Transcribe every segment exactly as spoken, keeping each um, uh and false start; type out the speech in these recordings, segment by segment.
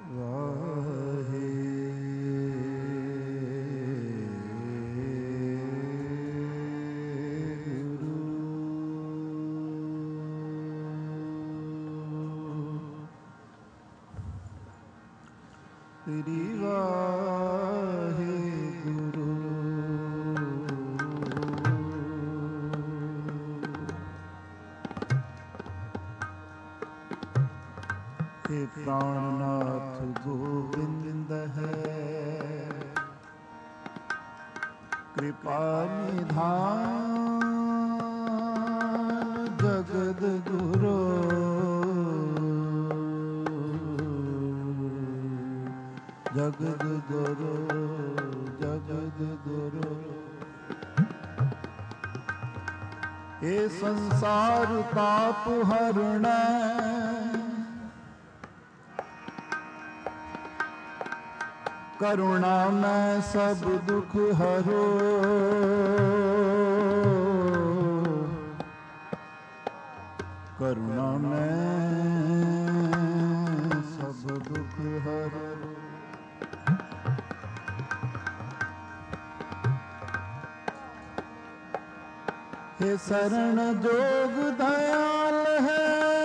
ਸ੍ਰੀ ਵਾਹਿਗੁਰੂ। हे प्राणनाथ गोविंद है, कृपा निधान जगद गुरु। जगद गुरु जगद गुरु। हे संसार पाप हरण, करुणा में सब दुख हरो। करुणा में सब दुख हरो। हे शरण जोग दयाल है,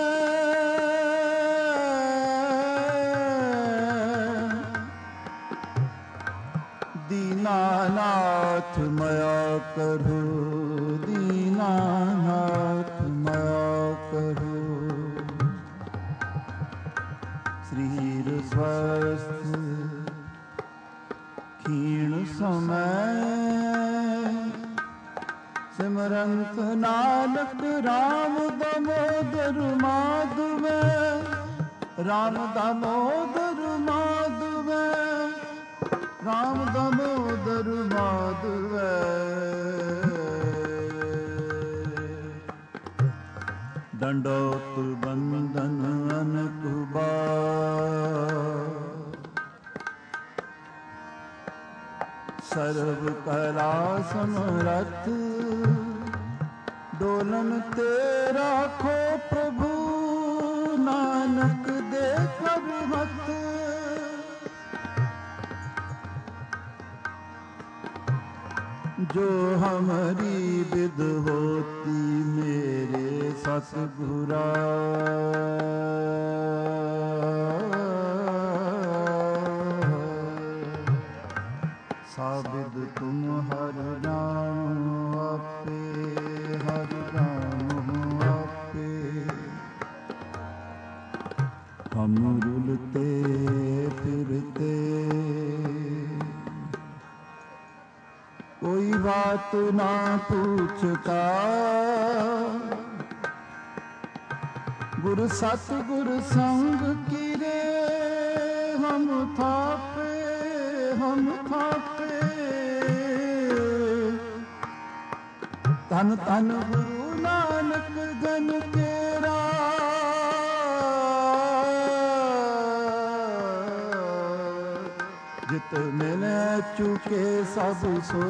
दीनानाथ मया करो। दीनानाथ मया करो। शरीर स्वस्थ क्षीण समय, सिमरंत नानक राम दामोदर माधव। राम दामोदर माधव। राम दामोदर माधव। दंडोत बंदन अनक बार, सर्व कला समरथ। डोलन तेरा खो प्रभु, नानक दे कर मत। जो हमारी विद होती मेरे सतगुरा। साबिद तुम हर नाम आपे। हर नाम आपे। हम रुलते फिरते, कोई बात ना पूछता। गुर सतगुर संग किरे, हम थापे हम थापे। तन तन गुरु नानक गन तेरा। जित मिले चुके सब सो।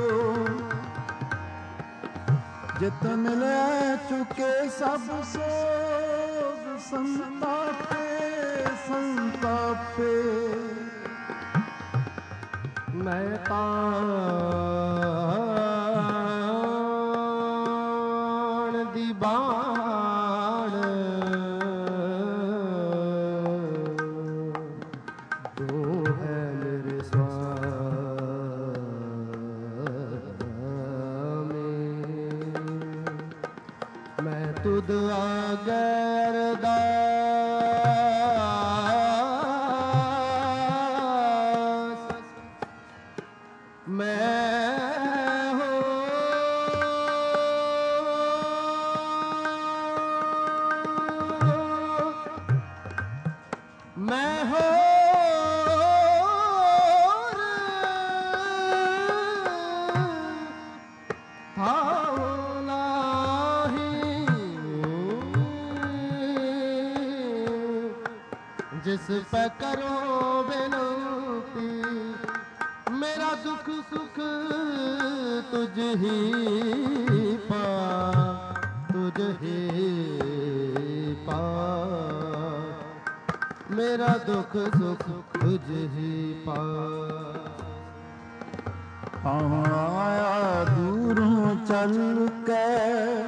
जित मिले चुके सब सोग। संतापे संतापे। मैं ताण दी बाण, तू है मेरे स्वामी। मैं तुद आगे अरदास, मैं हो मैं हो जिस पे करो विनती। मेरा दुख सुख तुझ ही पा, तुझ ही पा। ਮੇਰਾ ਦੁੱਖ ਸੁਖ ਤੁਝ ਹੀ ਪਾਸ। ਆਇਆ ਦੂਰੋਂ ਚੱਲ ਕੇ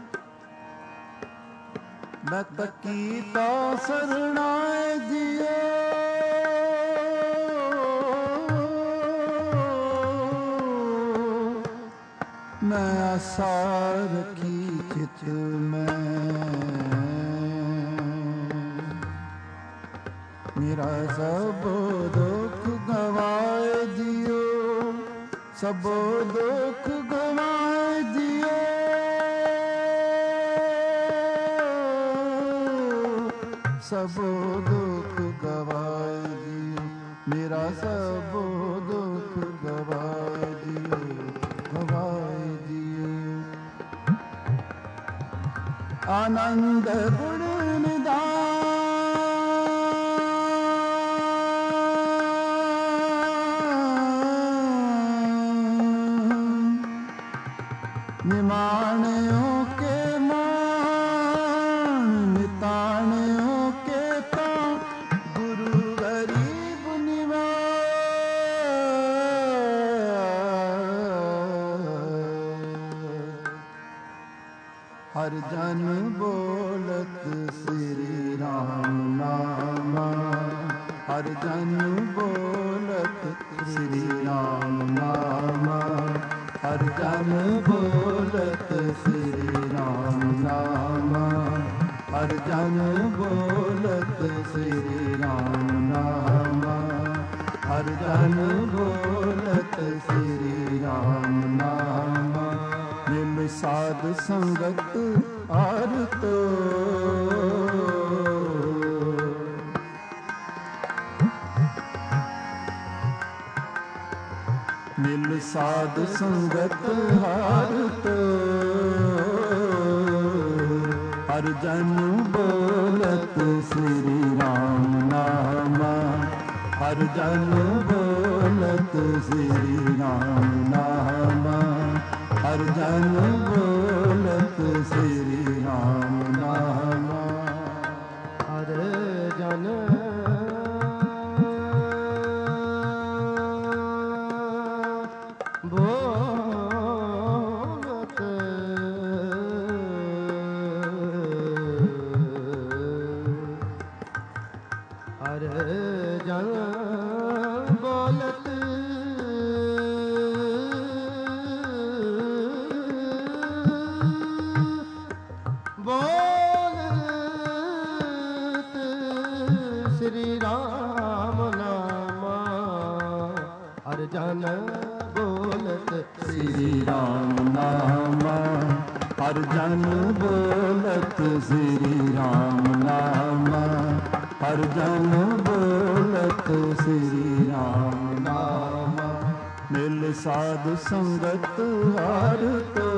ਮੈਂ ਤਕੀ ਤਾ ਸਰਣਾਏ ਜਿਓ। ਮੈਂ ਆਸਾ ਰੱਖੀ ਚਿਤ ਮੈਂ ਮੇਰਾ ਸਭ ਦੁੱਖ ਗਵਾਏ ਜਿਓ। ਸਭ ਦੁੱਖ ਗਵਾਏ ਜਿਓ। ਸਭ ਦੁੱਖ ਗਵਾਏ ਜਿਓ। ਮੇਰਾ ਸਭ ਦੁੱਖ ਗਵਾਏ ਜਿਓ। ਗਵਾਏ ਜਿਓ। ਆਨੰਦ ਗੁਣ ਨਿਦਾਨ ਨਿਮਾਣਿਓ ਕੇ ਮਾਣ ਨਿਤਾਣਿਓ ਕੇ ਤਾਂ ਗੁਰੂ ਗਰੀਬ ਨਿਵਾਜ। ਹਰ ਜਨ ਬੋਲਤ ਸ੍ਰੀ ਰਾਮ ਨਾਮਾ। ਹਰ ਜਨ ਬੋਲਤ ਸ੍ਰੀ ਰਾਮ ਨਾਮਾ। ਹਰ ਜਨ ਬੋਲਤ ਸ੍ਰੀ ਰਾਮ ਨਾਮਾ। ਹਰ ਜਨ ਬੋਲਤ ਸ੍ਰੀ ਰਾਮ ਨਾਮਾ। ਹਰ ਜਨ ਬੋਲਤ ਸ੍ਰੀ ਰਾਮ ਨਾਮਾ। ਨਿਮ ਸਾਧ ਸੰਗਤ ਆਰਤੋ ਮਿਲ ਸਾਧ ਸੰਗਤ ਹਰ ਤੋ। ਹਰ ਜਨ ਬੋਲਤ ਸ੍ਰੀ ਰਾਮ ਨਾਮਾ। ਹਰ ਜਨ ਬੋਲਤ ਸ੍ਰੀ ਰਾਮ ਨਾਮਾ। ਹਰ ਜਨ ਬੋਲਤ ਸ੍ਰੀ ਰਾਮ ਨਾਮਾ। ਹਰ ਜਨ ਹਰ ਜਨ ਬੋਲਤ ਬੋਲਤ ਸ੍ਰੀ ਰਾਮ ਨਾਮਾ। ਹਰ ਜਨ ਬੋਲਤ ਸ੍ਰੀ ਰਾਮ ਨਾਮਾ। ਹਰ ਜਨ ਬੋਲਤ ਸ੍ਰੀ ਰਾਮ ਨਾਮਾ। ਹਰ ਜਨ ਬੋਲਤ ਸ੍ਰੀ ਰਾਮ ਨਾਮਾ। ਮਿਲ ਸਾਧ ਸੰਗਤ ਹਰ ਤੋ।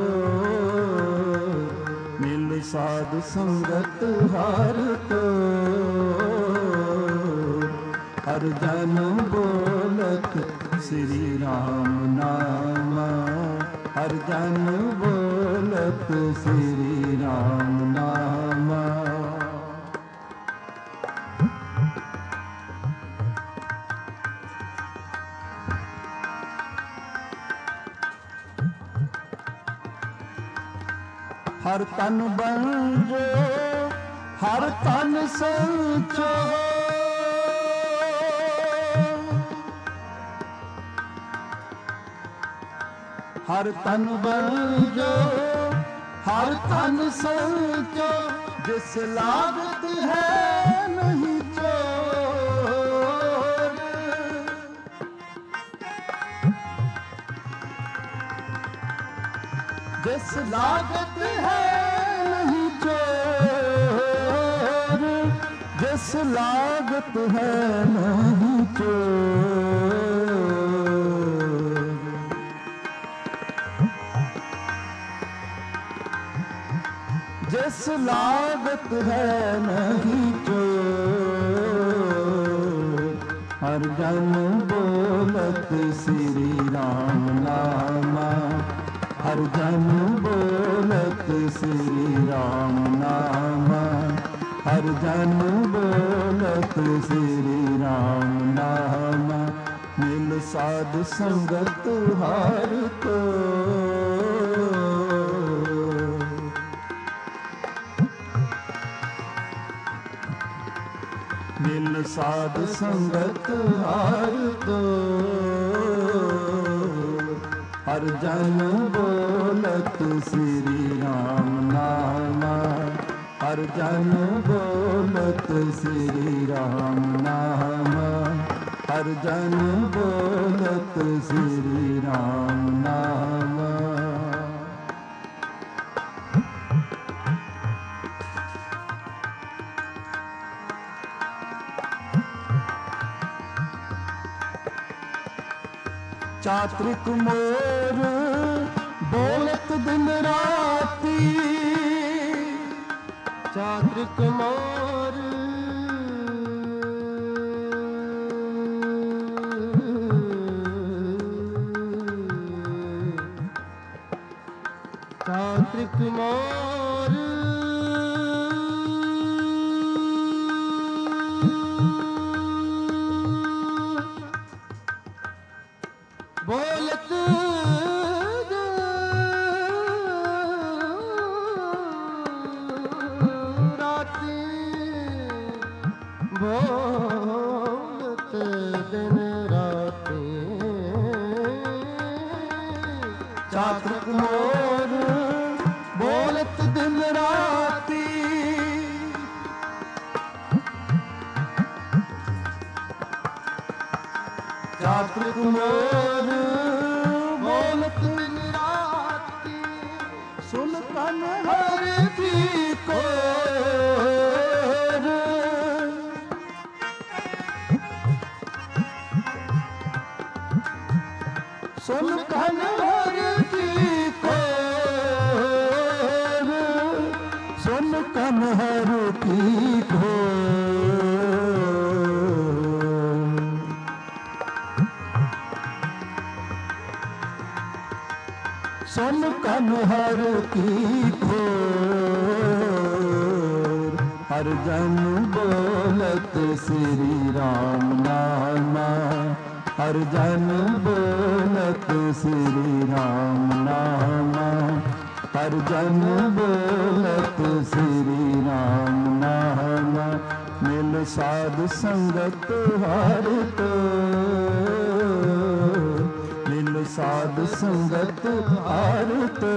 ਮਿਲ ਸਾਧ ਸੰਗਤ ਹਰ ਤੋ। ਹਰ ਜਨ ਬੋਲਤ ਸ੍ਰੀ ਰਾਮ ਨਾਮਾ। ਹਰ ਜਨ ਬੋਲਤ ਸ੍ਰੀ ਰਾਮ ਨਾਮਾ। ਹਰ ਤਨ ਬੰਜੋ ਹਰ ਤਨ ਸੰਚੋ। ਹਰ ਤਨ ਬੰਜੋ ਹਰ ਤਨ ਸੰਚੋ। ਜਿਸ ਲਾਗਤ ਹੈ ਨਹੀਂ ਚੋਰ। ਜਿਸ ਲਾਗਤ ਹੈ ਨਹੀਂ ਚੋਰ। ਜਿਸ ਲਾਗਤ ਹੈ ਨਹੀਂ ਚੋਰ। ਜਿਸ ਲਾਗਤ ਹੈ ਨਹੀਂ ਚੋਰ। ਹਰ ਜਨ ਬੋਲਤ ਸ੍ਰੀ ਰਾਮ ਨਾਮਾ। ਹਰ ਜਨ ਬੋਲਤ ਸ੍ਰੀ ਰਾਮ ਨਾਮਾ। ਹਰ ਜਨ ਬੋਲਤ श्री राम नाम, मिल साध संगत हार को। मिल साध संगत हार को, हर जन बोलत श्री राम नाम, हर जन बोलत श्री राम नाम, हर जन बोलत श्री राम नाम। चात्रिक मोर बोलत दिन राती, चात्रिक मोर चात्रिक मोर बोलत राती, बोलत दिन राती। चात्रिक मोर बोलत दिन राती, चात्रिक मोर बोलत दिन राती, सुन कन हर की कोर। सुन कन हर की कोर, सुन कन हर की कोर। सुन कन हर की खोर, हर जन बोलत श्री राम नाम, हर जन बोलत श्री राम नाम, हर जन बोलत श्री राम नाम। मिल साध संगत हार को, मिल साध संगत हार को,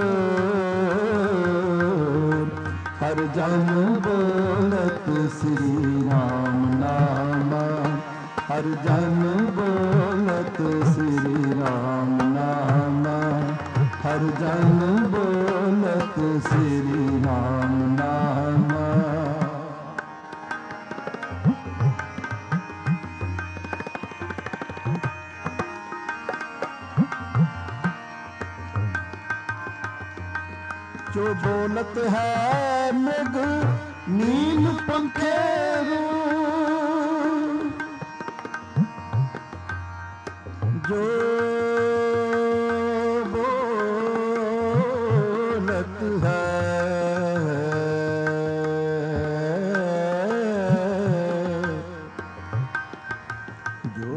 हर जन बोलत श्री राम नाम, हर जन बोलत श्री राम नाम, हर जन बोलत श्री राम नाम। जो बोलत है मृग नील पंखेरु, जो बोलत है जो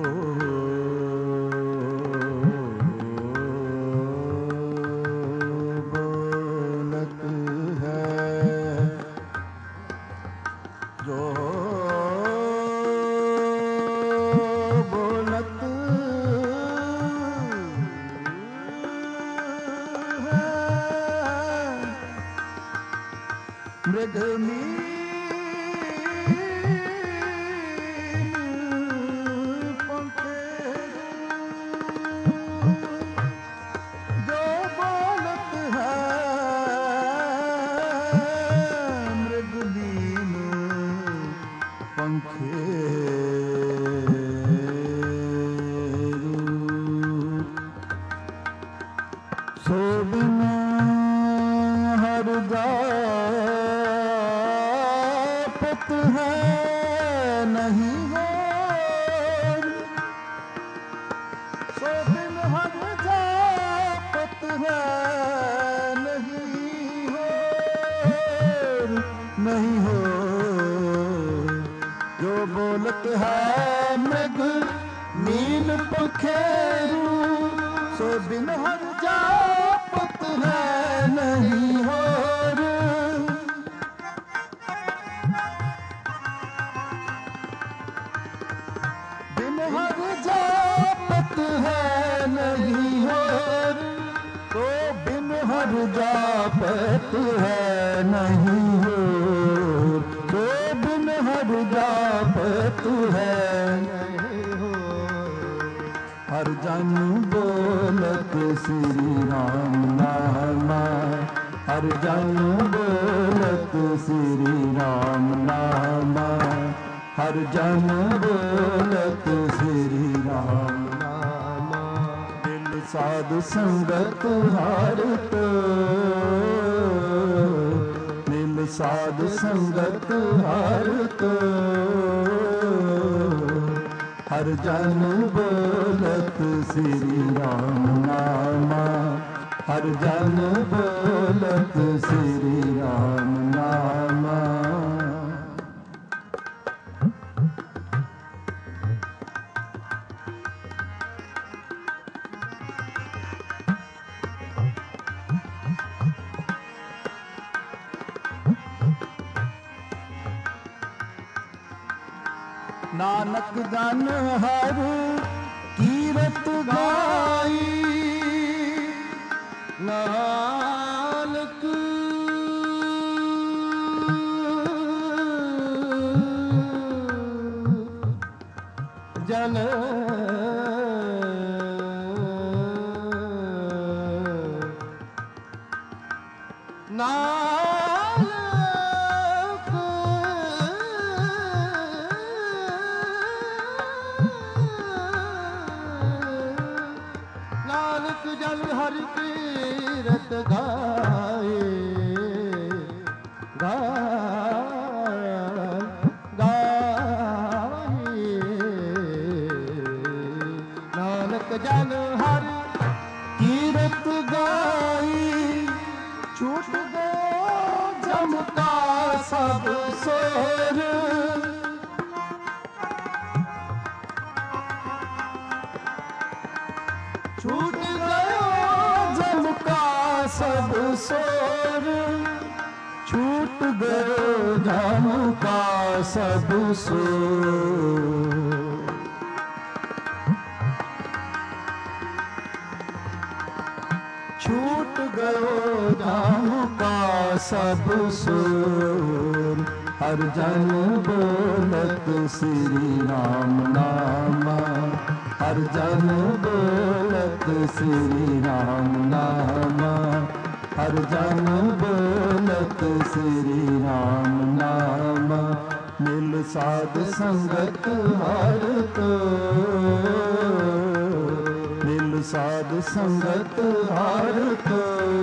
मृग नील पंखेरु, जो बोलत है मृग नील पंखेरु। सो बिन हर जापत है नहीं हो, सो बिन हर जापत है नहीं हो, नहीं हो। जो जो बोलत है मृग नील पखेरु सो बिन हर जापत है नहीं होर। बिन हर जापत है नहीं होर तो बिन हर जापत है नहीं होर तो बिन हर जापत है नहीं होर। हर जन बोलत श्री राम नाम हर जन बोलत श्री राम नाम हर जन बोलत श्री राम नाम। दिल साध संगत हार तो दिल साध संगत हार तो हर जन बोलत श्री राम नाम हर जन बोलत श्री राम नाम। नानक जन हर कीरत गाई नानक जन नानक जन हरि कीरत गाए गाए गाए नानक जन हरि कीरत गाई छूट गयो जम का सब सोर। छूट गयो जम का सब सोर छूट गयो जम का सब सोर। छूट गयो जम का सब सोर। हर जन बोलत श्री राम नाम हर जन बोलत श्री राम नाम हर जन बोलत श्री राम नाम। मिल साध संगत हर तो मिल साध संगत हर तो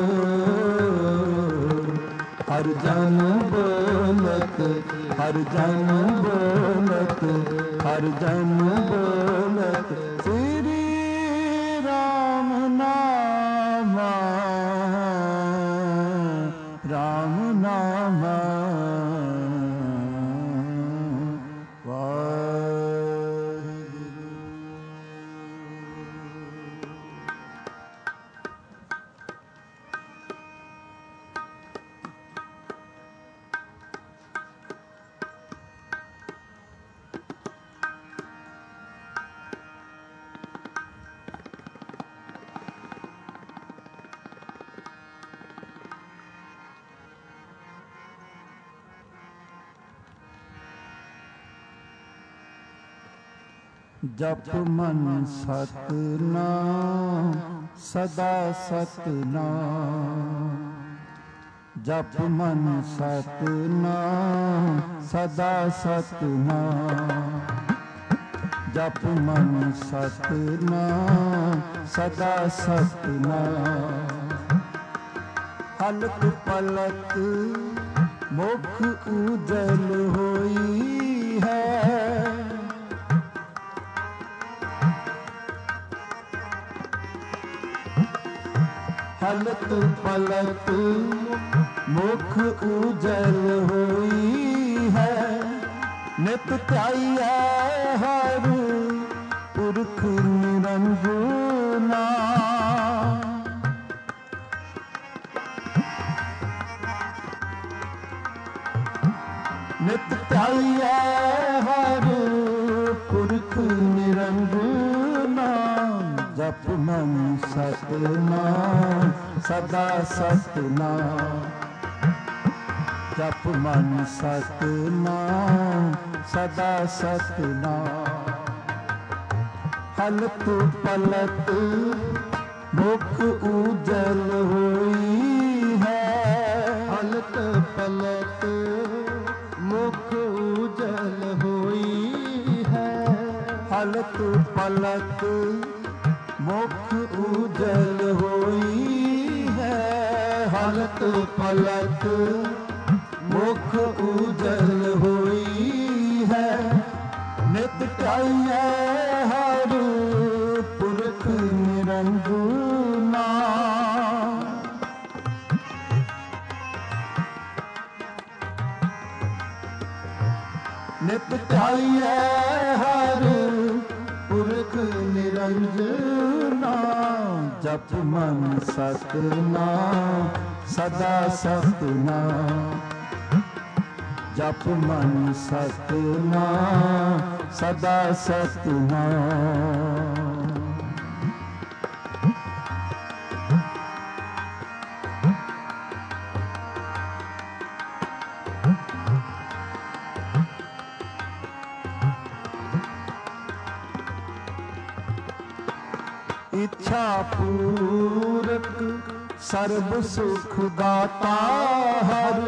हर जन बोलत हर जन बोलत हर जन बोलत श्री राम नाम राम नाम। जप मन सतनाम सदा सतनाम जप मन सतनाम सदा सतनाम जप मन सतनाम सदा सतनाम। हलत पलत मुख उजल होई है हलत पलत मुख उजल होई है ਨਿਤ ਧਿਆਈਐ ਹਰ ਪੁਰਖ ਨਿਰੰਜਨਾ। ਨਿਤ ਧਿਆਈਐ ਹਰ ਪੁਰਖ ਨਿਰੰਜਨਾ। ਜਪ ਮਨ ਸਤਿਨਾਮ ਸਦਾ ਸਤਿਨਾਮ। ਜਪ ਮਨ ਸਤਿਨਾਮ ਸਦਾ ਸਤਿਨਾਮ। ਹਲਤ ਪਲਤ ਮੁਖ ਉਜਲ ਹੋਈ ਹੈ। ਹਲਤ ਪਲਤ ਮੁਖ ਉਜਲ ਹੋਈ ਹੈ। ਹਲਤ ਪਲਤ ਮੁਖ ਉਜਲ ਹੋਈ ਹੈ। ਹਲਤ ਪਲਤ ਮੁਖ ਉਜਲ ਹੋਈ ਹੈ। ਨਿਤ ਧਿਆਈਐ ਹਰ ਪੁਰਖ ਨਿਰੰਜਨਾ। ਨਿਤ ਧਿਆਈਐ ਹਰ ਪੁਰਖ ਨਿਰੰਜਨਾ। ਜਪ ਮਨ ਸਤਿਨਾਮ ਸਦਾ ਸਤਿਨਾਮ। ਜਪ ਮਨ ਸਤਿਨਾਮ ਸਦਾ ਸਤਿਨਾਮ। ਇੱਛਾ ਪੂਰਕ ਸਰਬ ਸੁਖ ਦਾਤਾ ਹਰ।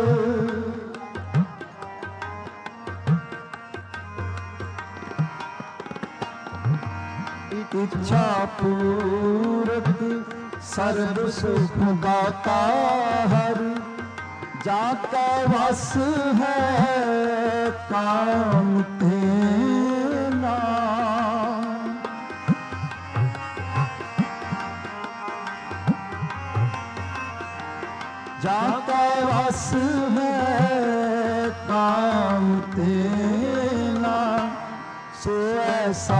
ਇੱਛਾ ਪੂਰਕ ਸਰਬ ਸੁਖ ਦਾਤਾ ਹਰ। ਜਾ ਕੈ ਵਸ ਹੈ ਕਾਮ ਤੇਨਾ। जा कੈ वस है काम तेना। सो ऐसा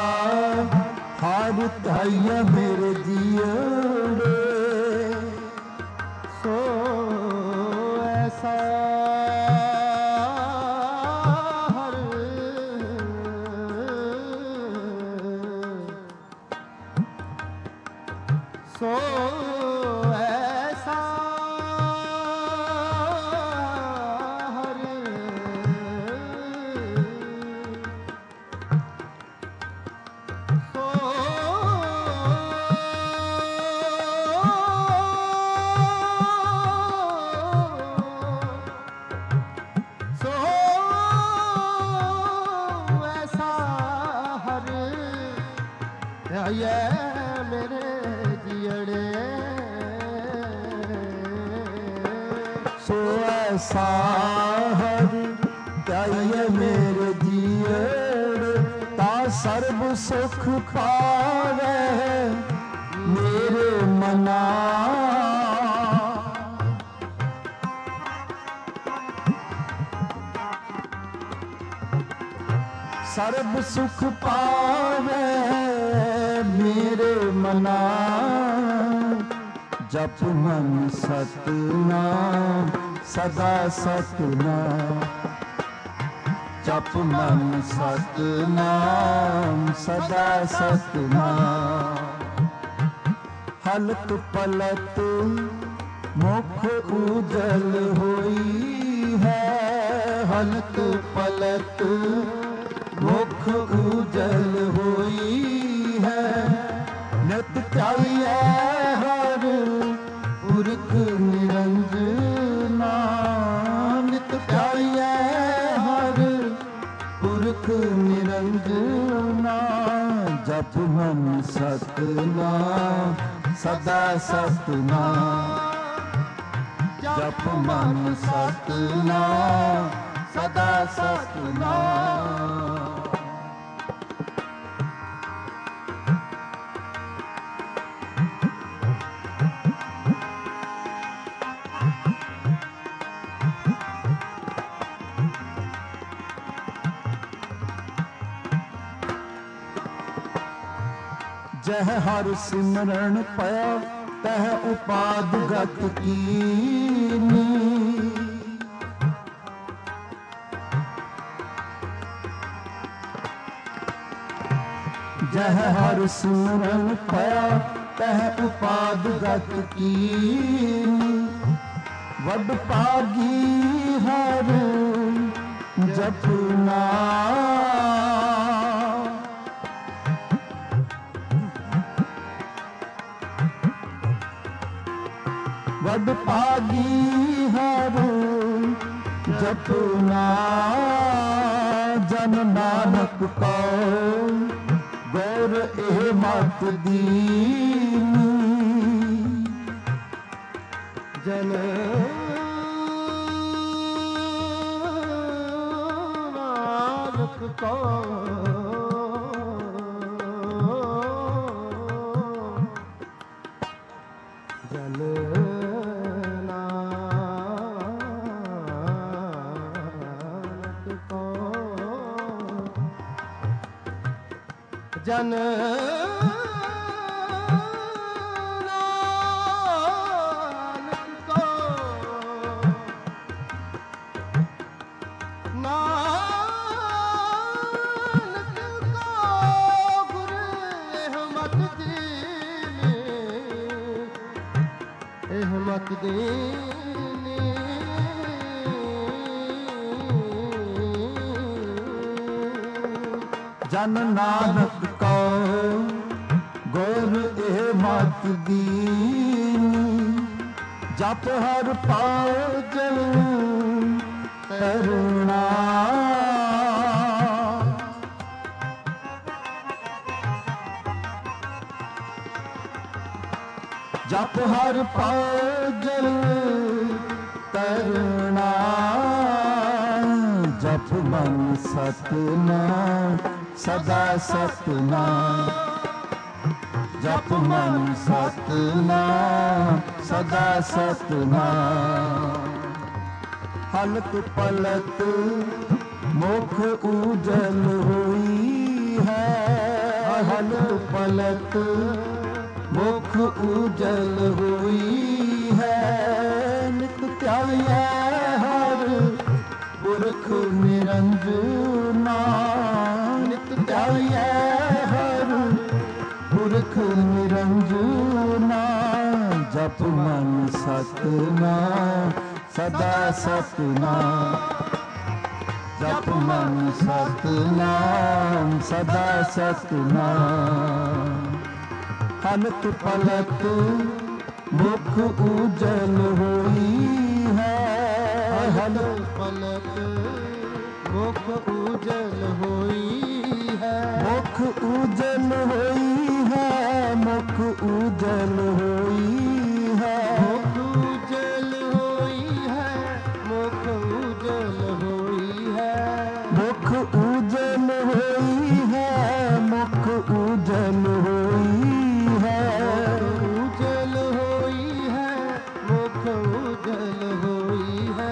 हर धैर्य मेरे जियड़े। सो ऐसा हर सो ऐसा ये मेरे जियड़े। सो ऐसा हर त्याय मेरे जियड़। ता सर्ब सुख पावे मेरे मना। सर्ब सुख पावे मेरे मना। जप मन सतनाम सदा सतनाम। जप मन सतनाम सदा सतनाम। हलत पलत मुख उजल होई है। हलत पलत मुख उजल होई है। नित त्याइए हर पुरख निरंजना। नित त्याइए हर पुरख निरंजना। जप मन सतनाम सदा सतनाम। जप मन सतनाम सदा सतनाम। जह हर सिमरन पाया तह उपाद गत कीनी। जह हर सिमरन पाया तह उपाद गत कीनी। वड भागी हर जपना वड भागी हर जपना। जन नानक को गौर एह मत दीनी। जन नानक को जन जन नानक को नानक को गुरु रहमत दीनी। रहमत दीनी। जन नानक को गुर एह मत दीनी। जप हर पाजल करुणा। जप हर पाजल करुणा। जप मन सतनाम सदा सतनाम। जप मन सतनाम सदा सतनाम। हलत पलत मुख उजल हुई है। हलत पलत मुख उजल हुई है। नित त्यागै हर पुरख निरंजना। नित त्यागै हर पुरख निरंजना। जप मन सतनाम सदा सतनाम। जप मन सतनाम सदा सतनाम। हलत पलत मुख उजल हुई है। हलत पलत मुख उजल हुई है। मुख उजल हुई है। मुख उजल हुई है। मुख उजल हुई है। मुख उजल हुई है। मुख उजल हुई है। मुख उजल हुई है। उजल हुई है। मुख उजल हुई है।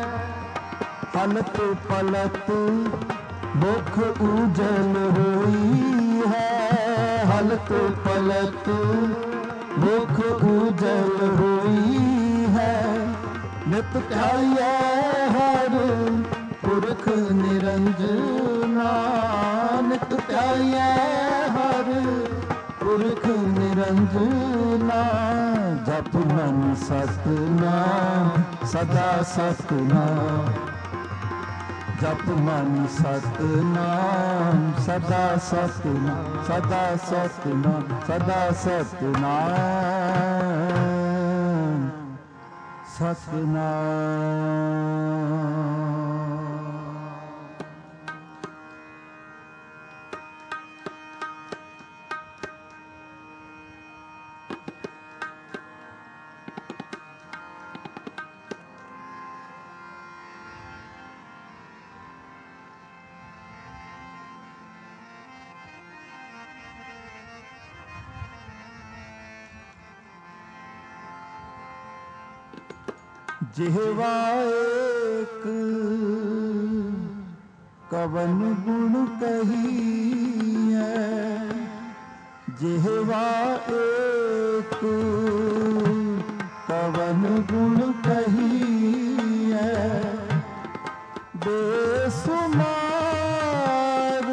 हलत पलत मुख उजल हुई है। हलत पलत मुख उजल हुई है। नित ध्यायै हर पुरख निरंजना। नित ध्यायै हर पुरख निरंजना। जप मन सतनाम सदा सतनाम। जप मन सतनाम सदा सतनाम सदा सतनाम सदा सतनाम सतनाम। जिह्वा एक कवन गुण कही है। जिह्वा एक पवन गुण कहिए बेसुमार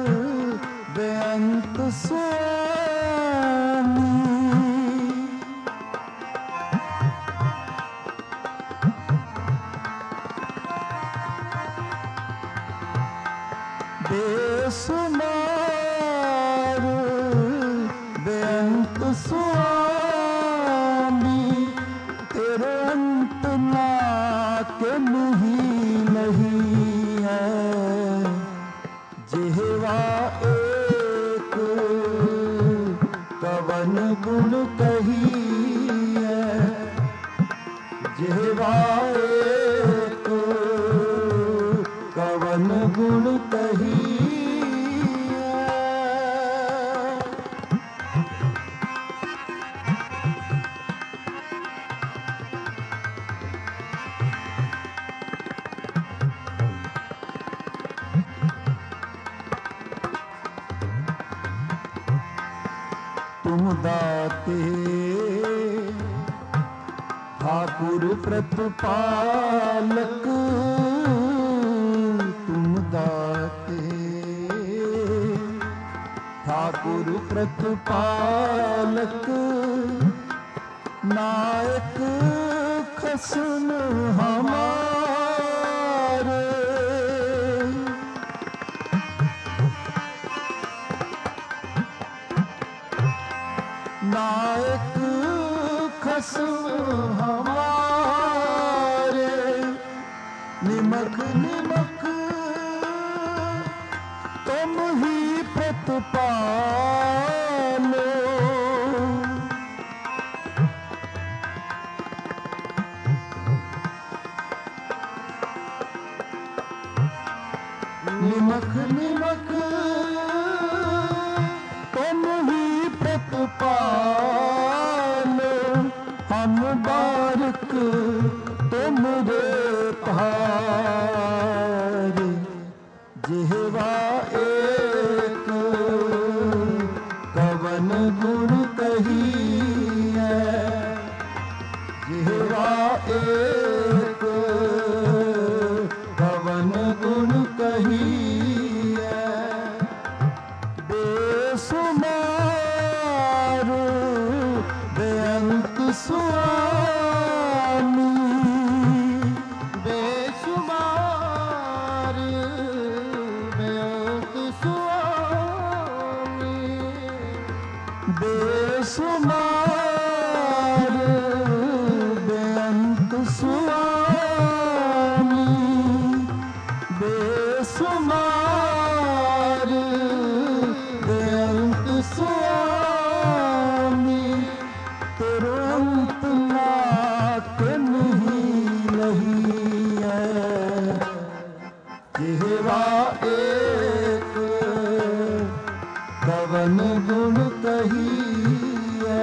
बेअंत स्वामी। बेसुमार बेअंत स्वामी तेरे अंत ना के नहीं नहीं है। जिह्वा एक कवन गुण कहिए जिह्वा एक कवन गुण कहिए। तुम दाते ठाकुर प्रतिपालक तुम दाते ठाकुर प्रतिपालक नायक खसन हमारे। नायक खसम हमारे निमक निमक तुम ही प्रतिपालो। निमक निमक तुम ही प्रतिपालो हम बारक तुमरे तार। जिह्वा एक कवन गुण कहिए जिह्वा एक कवन गुण कहिए बेसुमार बेअंत स्वामी। बेसुमार बेअंत स्वामी बेसुमार बेअंत स्वामी बेसुमार बेअंत स्वामी तेरे अंत ना के नहीं नहीं है। जिह्वा एक कवन गुण कहिए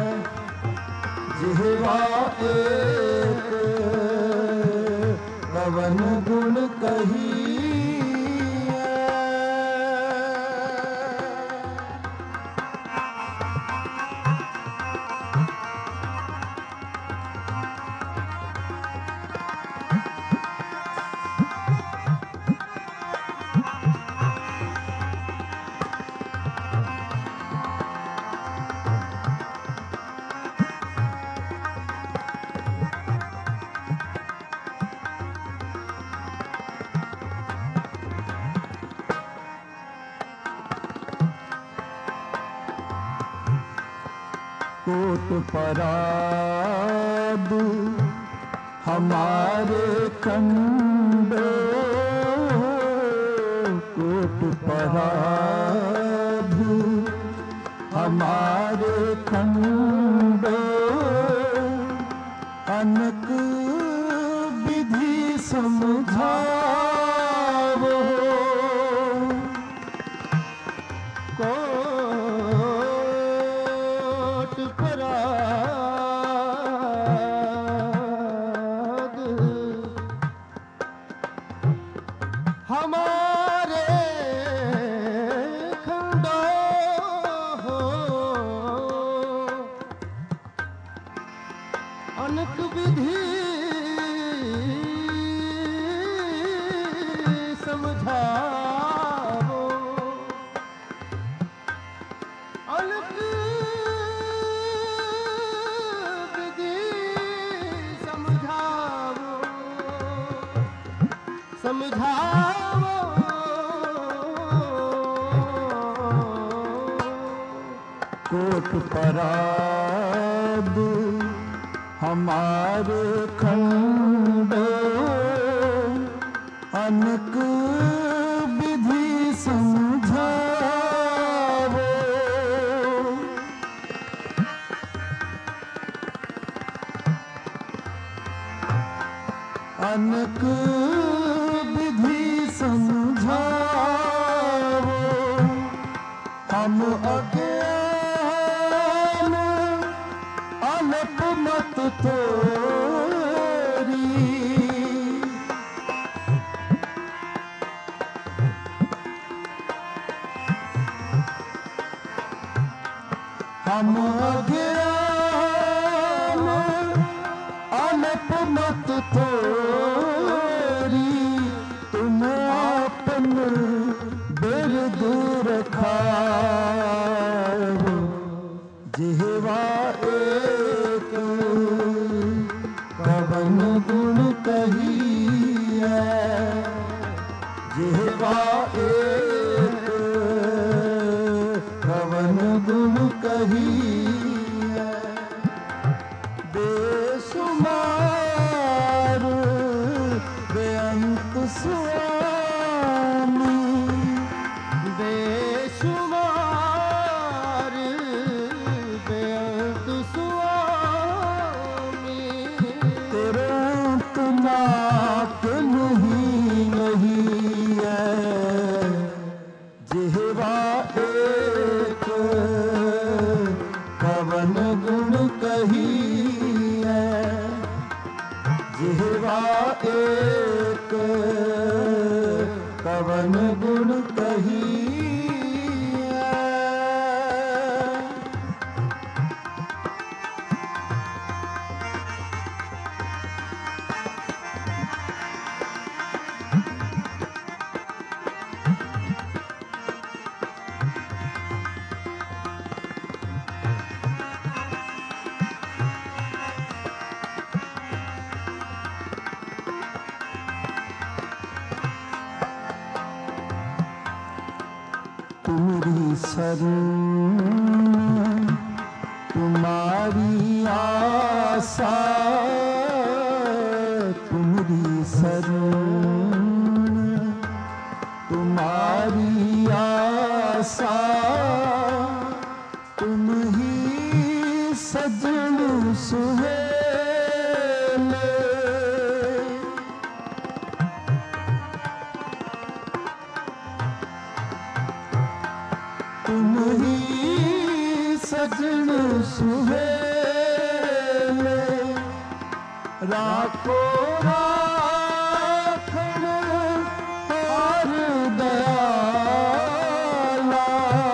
जिह्वा एक कवन गुण कहिए। कोट पराद हमारे खंडो कोट पराद हमारे खंडो अनक विधि समझावो। कोट पराग हमारे खंडो कोट पराब हमारे खंड अनक विधि समझावो। अनक विधि समझावो हम अज्ञान अनप मत तोरी। हम अज्ञान अनप मत तोरी। तुम आपन बिरद रखाओ जिह्वा एक कवन गुण कहिए। जिह्वा एक कवन गुण कहिए। बेशुमार बेअंत स्वामी। बेशुमार बेअंत स्वामी। तेरे अंत नाक नहीं नहीं है। जिह्वा एक कवन गुण कहिए। जिह्वा एक कवन गुण कहिए। तुम्हारी शरण तुम्हारी आशा। तुम्हारी शरण तुम्हारी आशा। तुम ही सजन सुहेले। तुम ही सजन सुहेले। राखो राखण हार दयाला।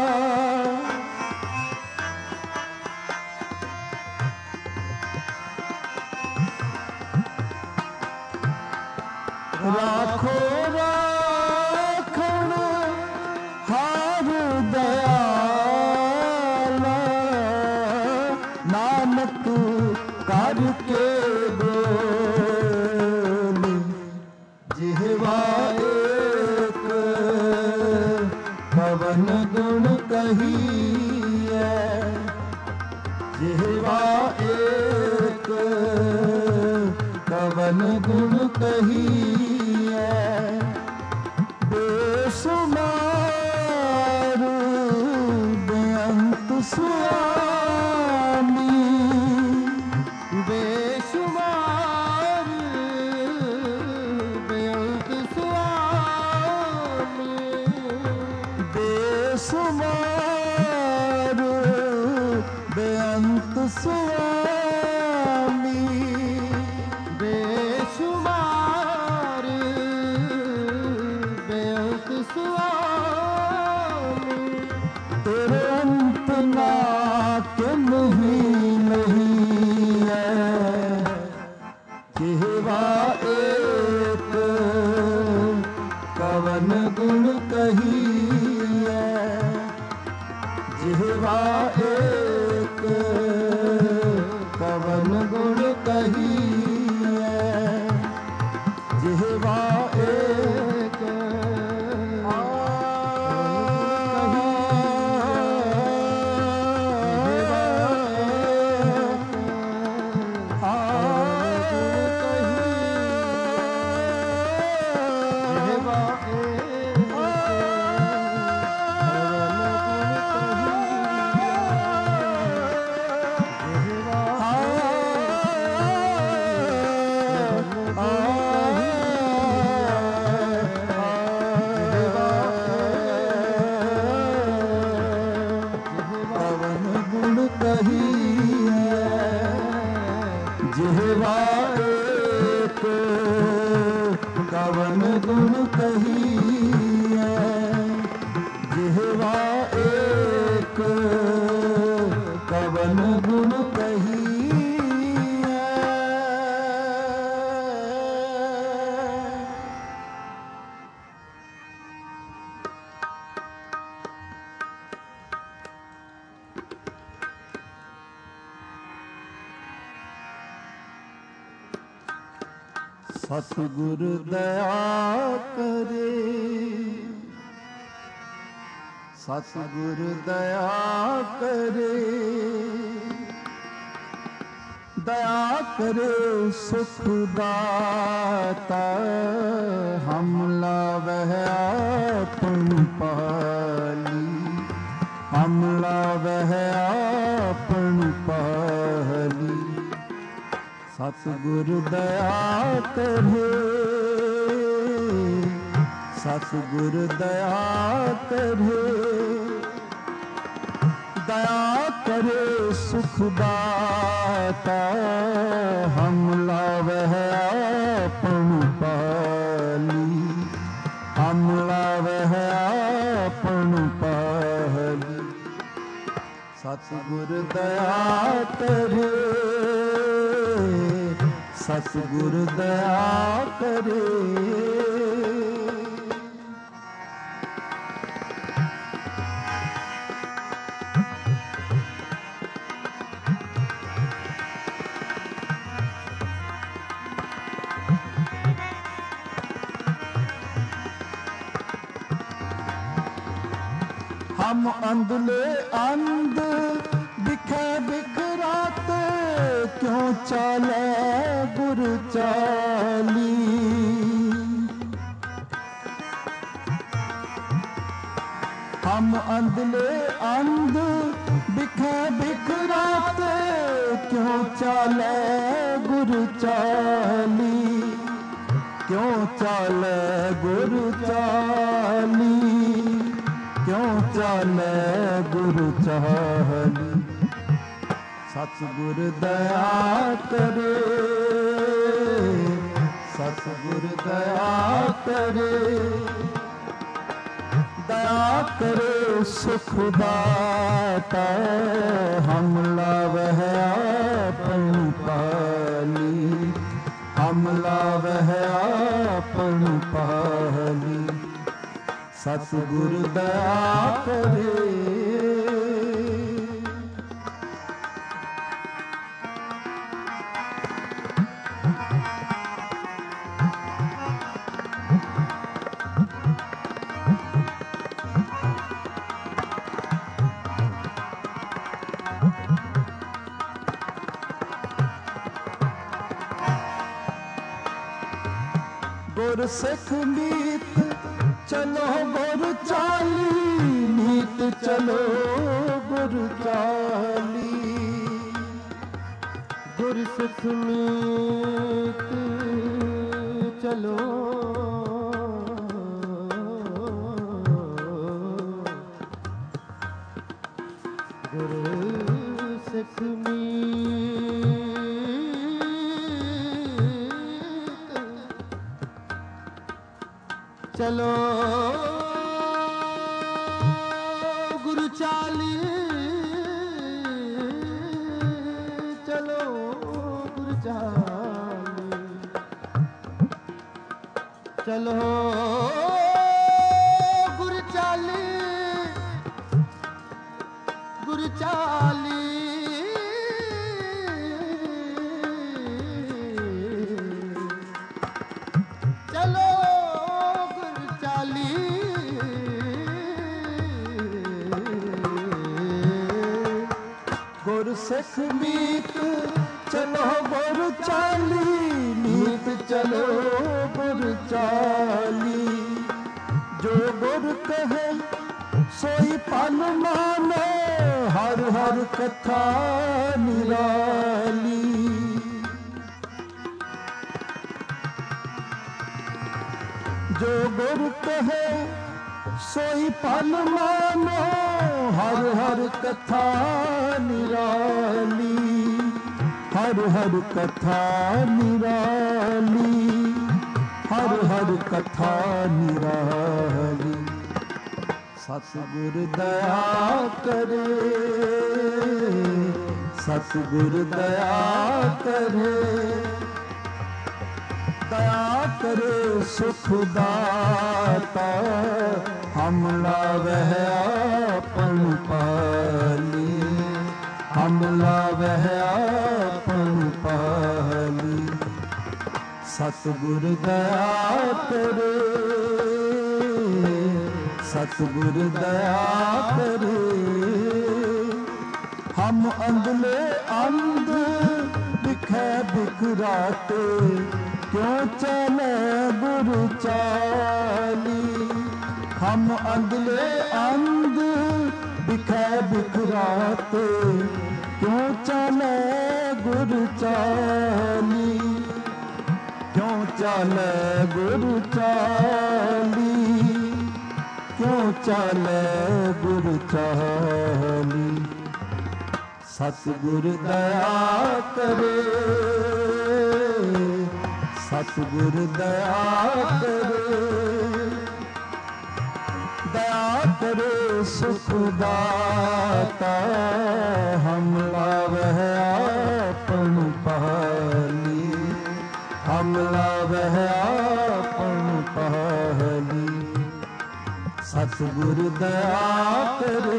राखो राखण हार दयाला। नानक करके बोल जिह्वा एक कवन गुण कहिए। जिह्वा एक कवन गुण कहिए। बेशुमार बेअंत स्वामी। बेशुमार बेअंत स्वामी। बेशुमार बेअंत स्वामी। बेशुमार बेअंत स्वामी। तेरे अंत नाक नहीं नहीं है। जिह्वा एक कवन गुण कहिए। जिह्वा एक जिह्वा एक कवन गुण कही। सतगुर दया करे, सतगुर दया करे, दया करे सुख दाता। हम लावह आपन पाली, हम लावह आपन पाली। सतगुर दया करे, सतगुर दया करे, दया करे सुख दाता। हम लावह आपन पाली, हम लावह आपन पाली। सतगुर दया करे, सतगुर दया करे। हम अंधले अंध दिखे बिखराते, क्यों चाले गुर चाली। हम अंधले अंध दिखे बिखराते, क्यों चाले गुर चाली। क्यों चाले गुर चाली, क्यों चाले गुरु चाली। सतगुर दया करे, सतगुर दया करे, दया करे सुख दाता। हम लावह आपन पाली, हम लावह आपन पाली। सतगुर दया करे, गुर सिख मीत चलो गुर चाली, नीत चलो गुर चाली। गुर सिख मीत चलो, गुर सिख मीत चलो, गुरु चाली। चलो गुरु चाली, चलो गुरु चाली, गुरु चाली। चलो गुर सिख मीत चलो गुर चाली, नीत चलो गुर चाली। जो गुर कहे सोई पल माने, हर हर कथा निराली। जो गुर कहे सोई पल मानो, हर हर कथा निराली। हर हर कथा निराली, हर हर कथा निराली। ਸਤਿਗੁਰ ਦਇਆ ਕਰੇ, ਸਤਿਗੁਰ ਦਇਆ ਕਰੇ, ਦਇਆ ਕਰੇ ਸੁਖ ਦਾਤਾ, ਹਮ ਲਾਵਹਿ ਆਪਨ ਪਾਲੀ, ਹਮ ਲਾਵਹਿ ਆਪਨ ਪਾਲੀ। ਸਤਿਗੁਰ ਦਇਆ ਕਰੇ, ਸਤਿਗੁਰ ਦਇਆ ਕਰੇ, ਹਮ ਅੰਧਲੇ ਅੰਧ ਦਿਖੈ ਬਿਖਰਾਤੇ, ਕਿਉਂ ਚਲੇ ਗੁਰ ਚਾਲੀ। ਹਮ ਅੰਧਲੇ ਅੰਧ ਦਿਖੈ ਬਿਖਰਾਤੇ, ਕਿਉਂ ਚਲੇ ਗੁਰ ਚਾਲੀ, ਕਿਉਂ ਚਲੇ ਗੁਰ ਚਾਲੀ, ਕਿਉਂ ਚਲੇ ਗੁਰ ਚਾਲੀ। ਸਤਿਗੁਰ ਦਇਆ ਕਰੇ, ਸਤਿਗੁਰ ਦਇਆ ਕਰੇ, ਦਇਆ ਕਰੇ ਸੁਖ ਦਾਤਾ, ਹਮ ਲਾਵਹਿ ਆਪਨ ਪਾਲੀ, ਹਮ ਲਾਵਹਿ ਆਪਨ ਪਾਲੀ। ਸਤਿਗੁਰ ਦਇਆ ਕਰੇ।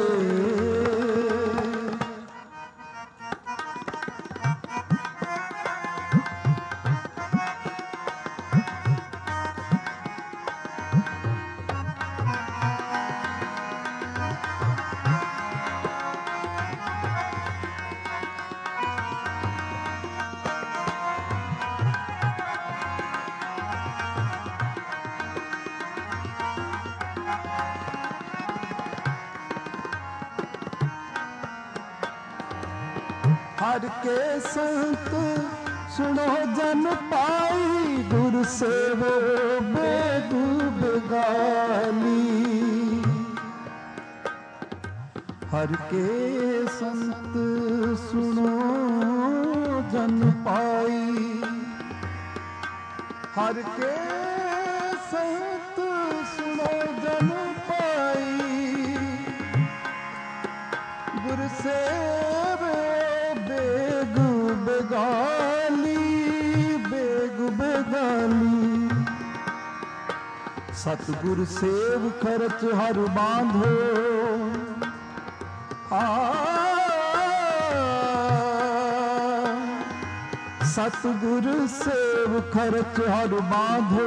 हर के संत सुनो जन पाई, गुर सेवो बेद बेगानी। हर के संत सुनो जन पाई, हर के संत सुनो जन पाई, गुर सेवो बेग बेगाली, बेग बेगाली। सतगुर सेव खर्च हर बांधो, आ सतगुर सेव खर्च हर बांधो,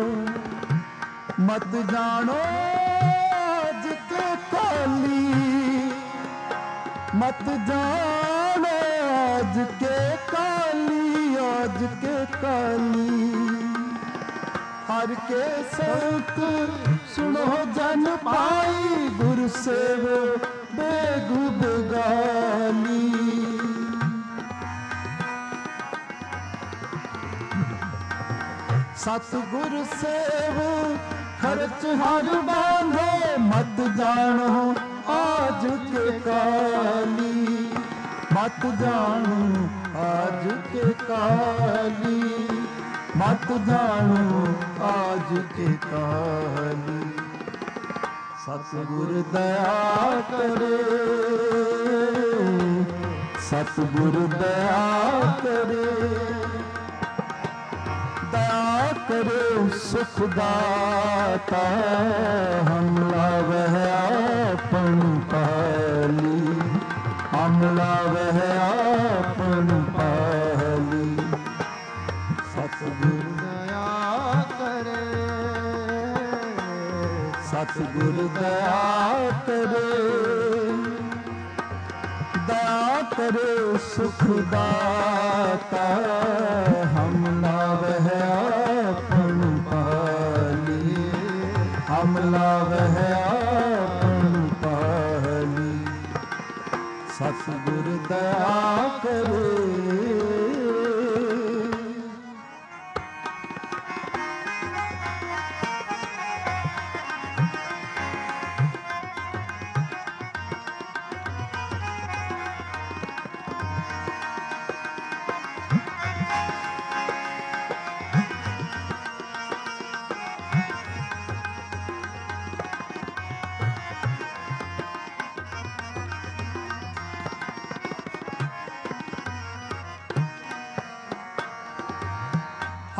मत जानो आज के काली, मत जानो आज के काली, आज के काली। हर के संत सुनो जन पाई, गुर सेवो बेग बेगानी। सतगुर सेव खर्च हर बांधे, मत जानो आज के काली, मत जानो आज के काली, मत जानो आज के काली। सतगुर दया करे, सतगुर दया करे, दया करे सुख दाता, हम लावह आपन पाली, हम लावह आपन पाली। सतगुर दया करे, सतगुर दया करे, दया करे सुख दाता, हम लावह आपन पाली, हम लावह आपन पाली। सतगुर दया करे।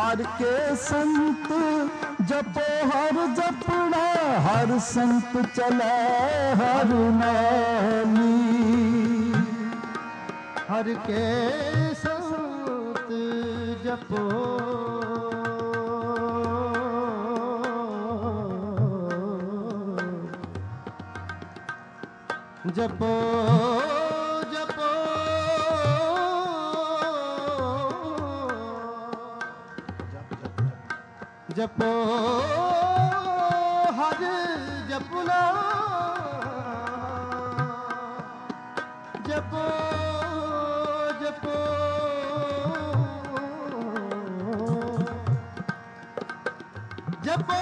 हर के संत जपो हर जपना, हर संत चले हर नाली। हर के संत जपो जपो जपो जपो हर जपना, जपो जपो जपो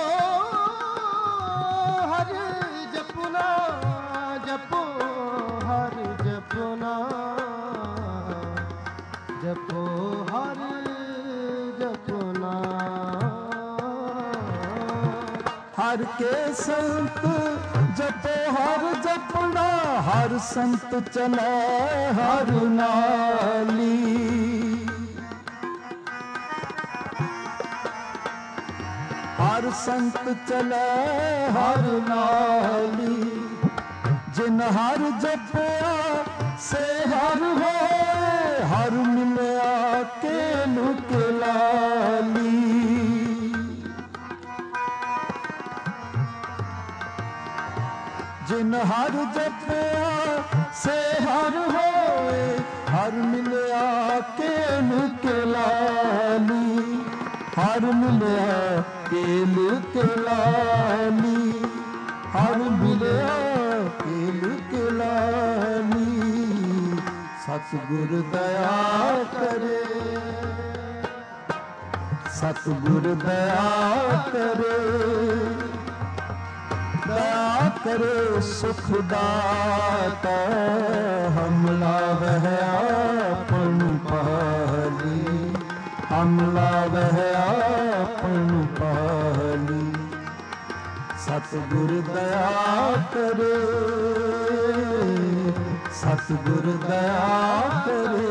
हर जपना, जपो हर जपना, जपो हर जपना। हर के संत जपो हर जपना, हर संत चले हर नाली। हर संत चले हर नाली। जिन हर जपया से हर होए, हर मिलया के लुक लाली। जिन हर जपया से हर होए, हर मिलया के लुक लाली। हर मिलया के लुक लाली, हर मिलया के लुक लाली। सतगुर दया करे, सतगुर दया करे, दया करे सुख दाता। हमला वह आपन पाली, हमला वह आपन पाली। सतगुर दया करे, सतगुर दया करे।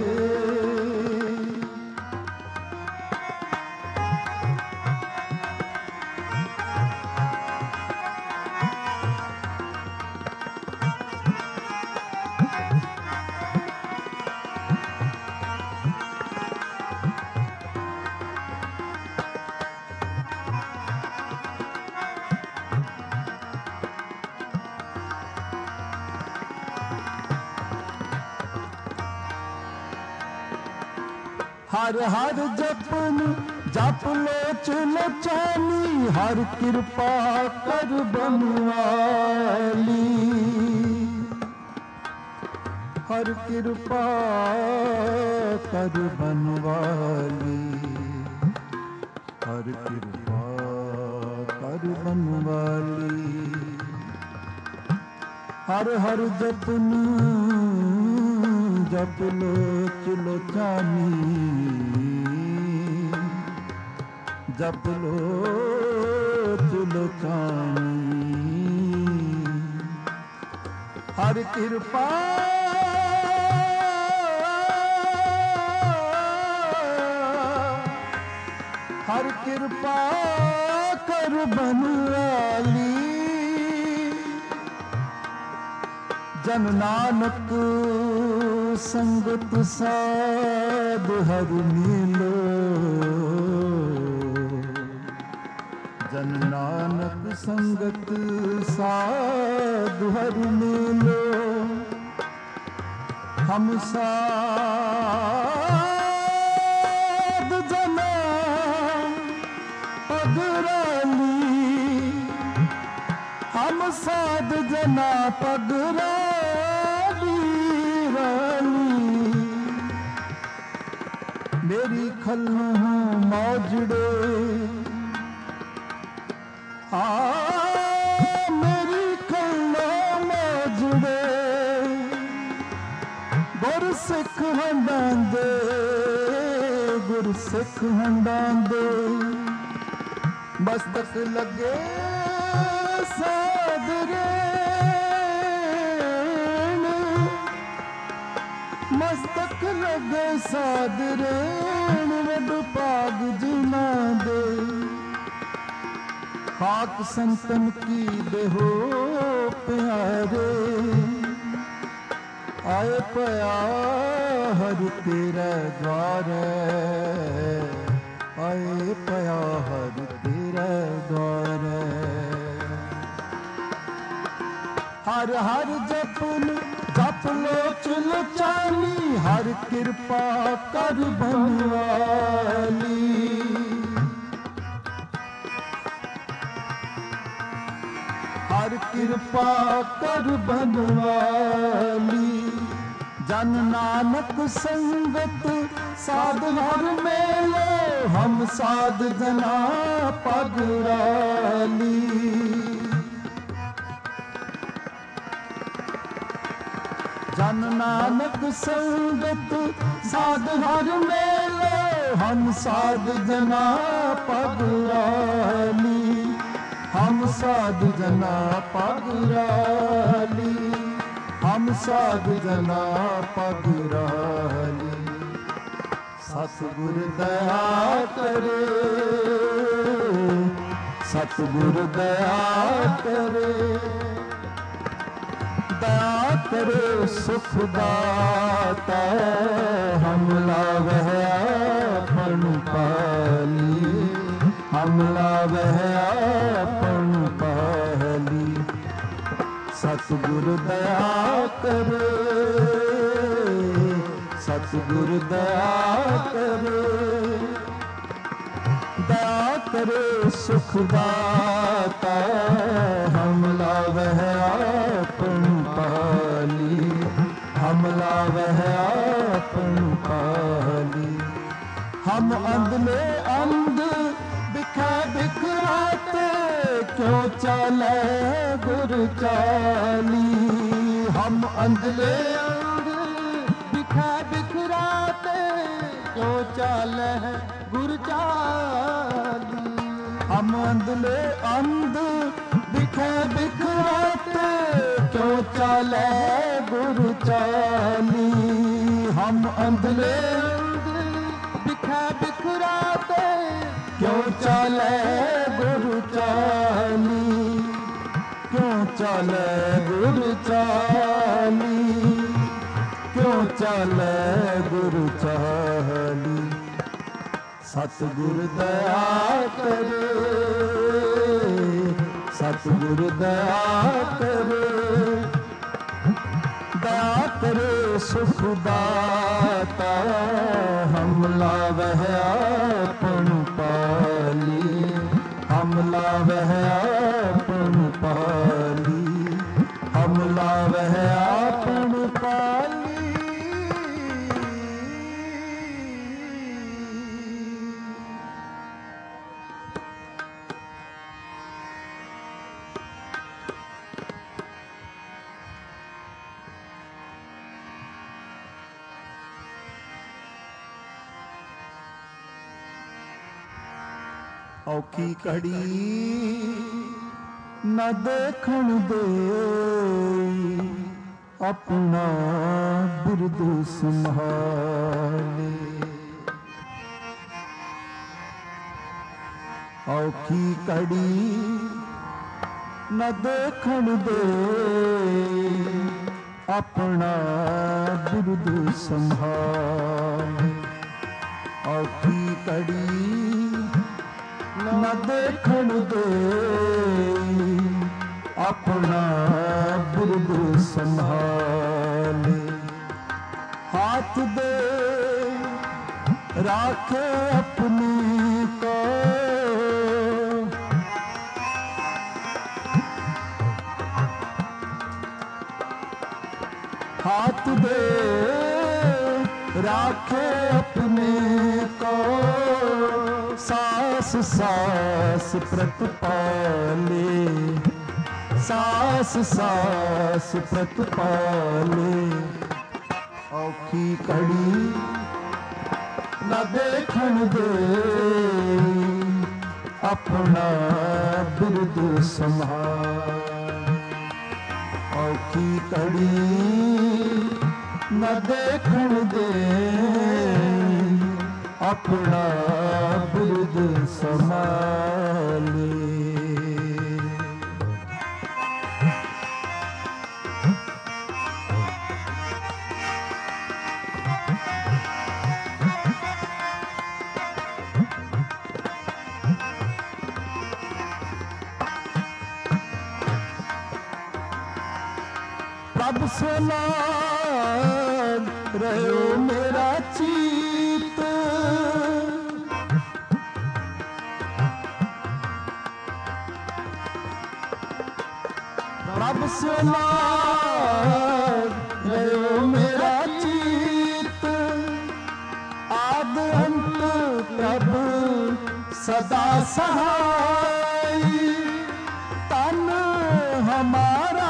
हर हर जपन जप लोच लोचानी, हर कृपा कर बनवाली। हर कृपा कर बनवाली, हर कृपा कर बनवाली। हर हर जपन जप लोच लोचानी, जप लोच लोचानी। हर कृपा हर कृपा कर बनवाली। जन नानक संगत साध हर मिलो, जन नानक संगत साध हर मिलो। हम साध जना पगराली, हम साध जना पगराली रानी। मेरी खल्लू मौजड़े आ मेरी खल्लू मौजड़े। गुर सिख हंडांदे, गुर सिख हंडांदे। मस्तक लगे सादरे, मस्तक लगे सादरे। वड पाग जिना दे। खाक संतन की देहो प्यारे, आए पया हर तेरा द्वार, आए पया हर तेरा द्वार। हर हर जपन जप लो चुल चाली, हर कृपा कर बनवाली। हर कृपा कर बनवाली। जन नानक संगत साध हर मेलो, हम साध जना पगराली। जन नानक संगत साध हर मेलो, हम साध जना पगराली। हम साध जना पगराली, हम साध जना पगराली। सतगुर दया करे, सतगुर दया करे, दया करे सुख दाता। हम लावह अपन पाली, हम लावह अपन पाली। सतगुर दया करे, सतगुर दया करे, दया करे सुख दाता। हम लावह अपन पाली, हम लावह अपन पाली। हम अंधले अंध बिखा बिखराते, क्यों चले गुर चाली। हम अंधले अंध बिखा बिखराते, क्यों चले गुर चाली। हम अंधले अंध बिखा बिखराते, क्यों चले गुर चाली। हम अंधले अंध बिखा बिखराते, क्यों चले गुरु चाली। क्यों चले गुरु चाली, क्यों चले गुरु चाली। सतगुर दया करे, सतगुर दया करे, दया करे सुख दाता। हम लावह अपन पाली, हम लावह अपन पाली, हम लावह अपन पाली। औखी घड़ी न देखण दे, अपना बिरद संभाले। औखी घड़ी न देखण दे, अपना बिरद संभाले। औखी घड़ी न देखण दे, अपना बिरद संभाले। हाथ दे राखे अपने को, हाथ दे राखे अपने को। सास सास प्रतिपाले, सास सास प्रतिपाले। औखी घड़ी न देखण दे, अपना बिरद संभाले। औखी घड़ी न देखण दे, अपना बिरद संभाले। प्रभु से लाग रहो मेरा चीत, प्रभु से लाग रहो मेरा चीत। आद अंत प्रभु सदा सहाय, तन हमारा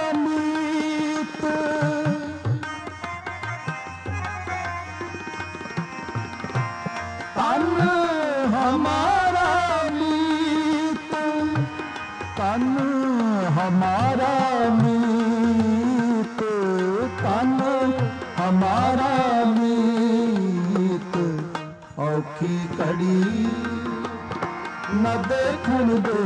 तन हमारा मीत, तन हमारा मीत, तन हमारा मीत। औखी कड़ी न देखन दे,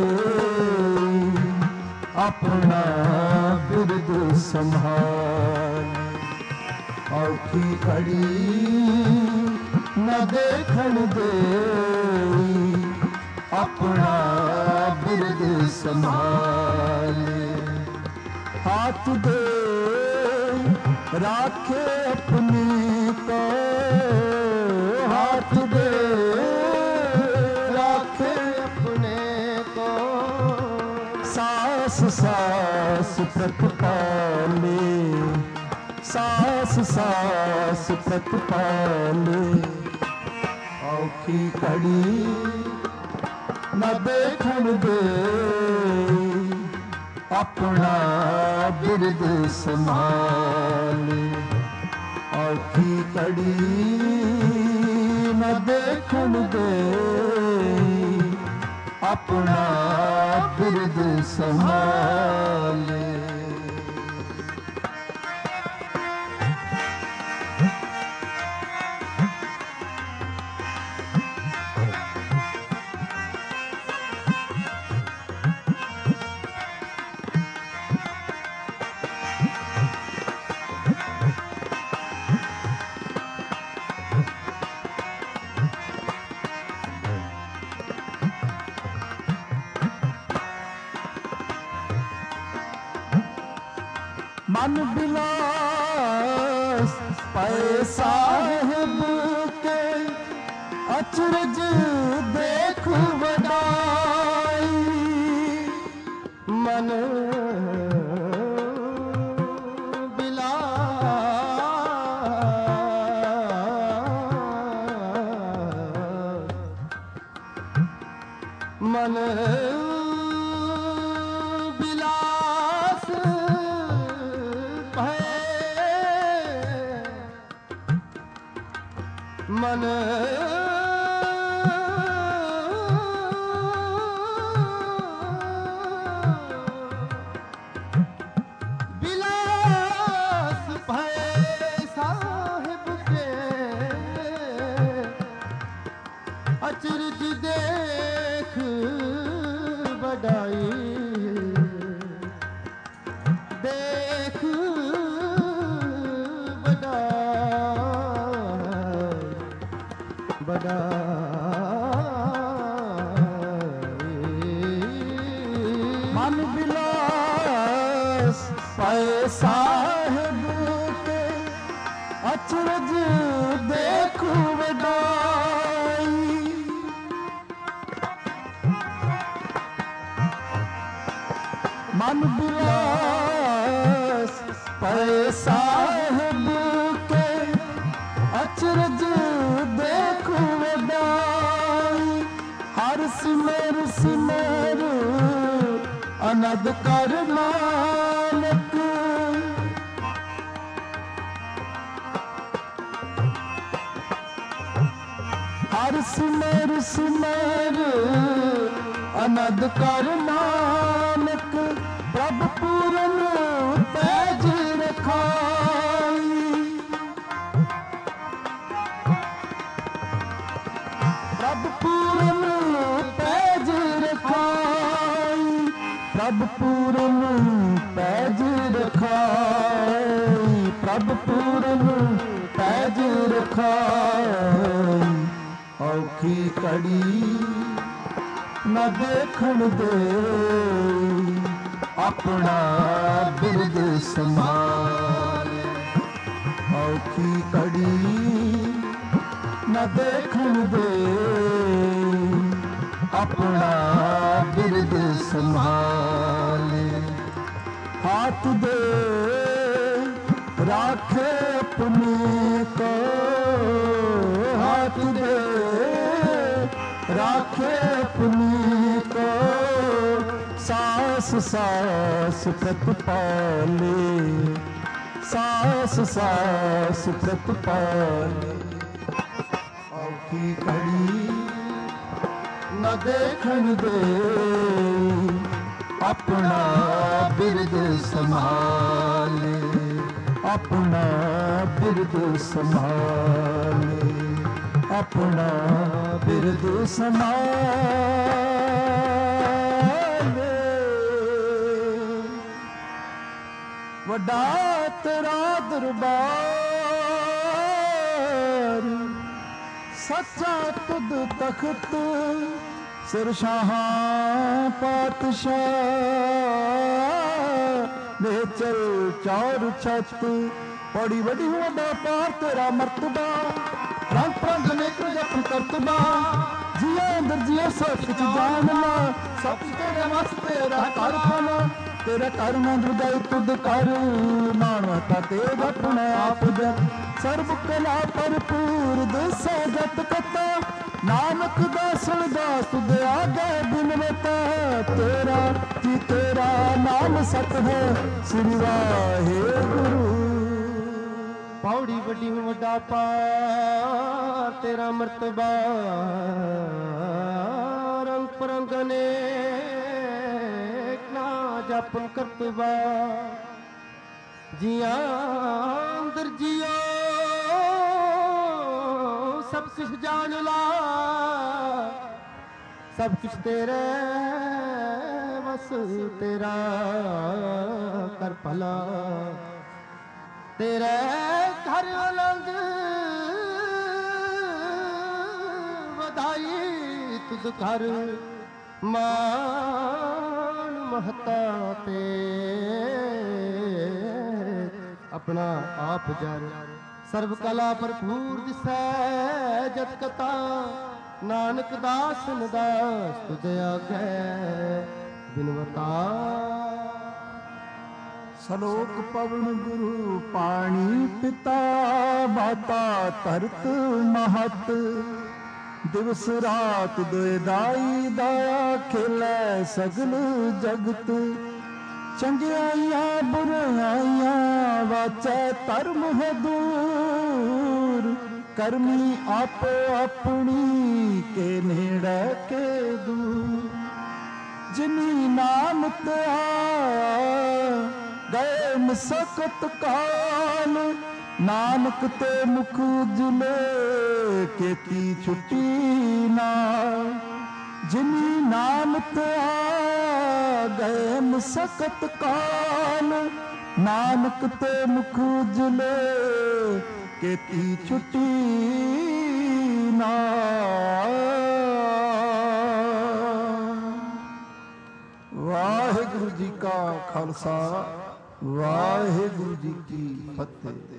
अपना बिरद संभाल। औखी कड़ी न देखन दे, अपना बिरद संभाले। हाथ दे राखे अपने को, हाथ दे राखे अपने को। सास सास प्रतिपाले, सास सास प्रतिपाले। औखी कड़ी न देखन दे, अपना बिरद संभाले। औखी कड़ी न देखन दे, अपना बिरद संभाले। मन बिलास पाए साहिब के, अचरज देख वडाई। मन बिलास, मन मन बिलास भय साहिब के, अचरज देख बड़ाई। देख बड़ा मन बिलास पाए साहिब के, अचरज देख वडाई। मन बिलास पाए साहिब के, अचरज देख वडाई। हर सिमर सिमर अनद कर नानक, हर सिमर सिमर अनद कर नानक। प्रभु पूरन पैज रखाई, ਪ੍ਰਭ ਪੂਰਨ ਪੈਜ ਰਖਾਈ, ਔਖੀ ਘੜੀ ਨਾ ਦੇਖਣ ਦੇ, ਆਪਣਾ ਬਿਰਦ ਸੰਭਾਲੇ। ਔਖੀ ਘੜੀ ਨਾ ਦੇਖਣ ਦੇ, ਆਪਣਾ ਬਿਰਦ ਸੰਭਾਲੇ। हाथ दे राखे अपने को, हाथ दे राखे अपने को, सास सास प्रतिपाले, सास सास प्रतिपाले। औखी घड़ी न देखन दे, अपना बिरद संभाले, अपना बिरद संभाले, अपना बिरद संभाले। वड्डा तेरा दरबार, सच्चा तुद तख्त, सिर शाहां पातशाह ने चल चार छत। बड़ी बड़ी वड्डा पार तेरा मर्तबा, रंग परंग नेत्र जप करतबा। जिया अंदर जिया सब कुछ जानना, सब तेरे वस तेरा कर खाना। तेरा कर न हृदय तुद कर, मानवता तेज अपना आप जप। सर्व कला भरपूर दिसै जत कथा, नानक दासण दास तुद आगे बिनवता। तेरा जी तेरा नाम सत है, श्री वाहेगुरु। पौड़ी वड्डी वड्डा पार तेरा मर्तबा, रंग परंग अनेक ना जापन करतबा। जिया अंदर जिया सब कुछ जान ला, सब कुछ तेरे बस तेरा कर भला। तेरे घर अलंग बधाई तुद घर, मान महता ते अपना आप जर। सर्व कला भरपूर दिसै जत कथा, नानक दास दास तुझ आगे बिनवता। सलोक पवन गुरु पानी पिता, माता धरत महत। दिवस रात दोए दाई दाया, खेलै सगल जगत। चंगियाइयां बुराइयां वाचै धर्म है दूर, करमी आपो अपनी के नेड़े के दूर। जिनी नाम ते आया गए मसकत काल, नानक ते मुख उजले केती छुट्टी नाल। जिनी नाम ते आया गए मसकत काल, नानक ते मुख उजले केती छुट्टी नाल। वाहिगुरु जी का खालसा, वाहिगुरु जी की फतेह।